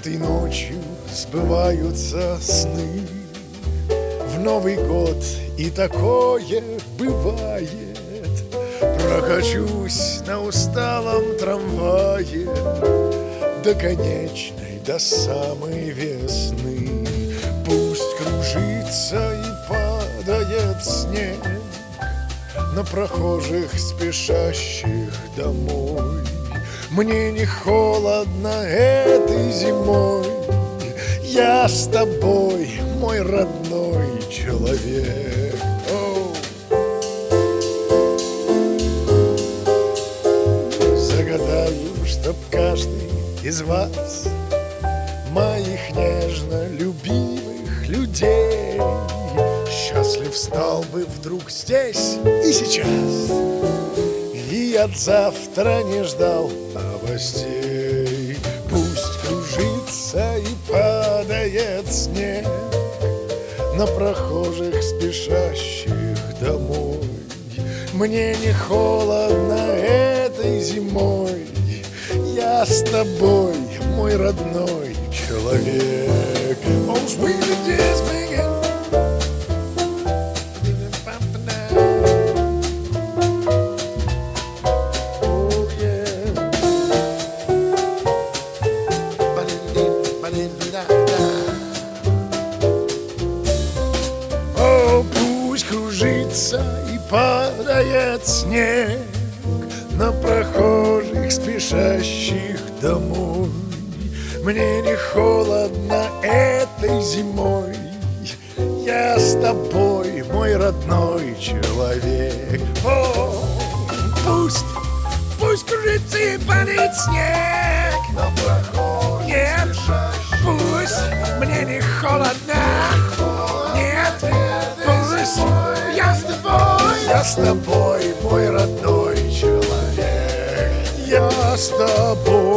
Этой ночью сбываются сны. В Новый год и такое бывает. Прокачусь на усталом трамвае до конечной, до самой весны. Пусть кружится и падает снег на прохожих, спешащих домой. Мне не холодно этой зимой. Я с тобой, мой родной человек. Загадаю, чтоб каждый из вас, моих нежно любимых людей, счастлив стал бы вдруг здесь и сейчас, и от завтра не ждал новостей. Пусть кружится и падает снег на прохожих, спешащих домой. Мне не холодно этой зимой. Я с тобой, мой родной человек. Oh, sweet is making. Oh, yeah. Oh, пусть кружится и падает снег на прохожих, спешащих домой. Мне не холодно этой зимой. Я с тобой, мой родной человек. О, пусть кружится и падает снег на прохожих. Нет, пусть мне не холодно. Нет, пусть я с тобой, мой родной человек. Я с тобой.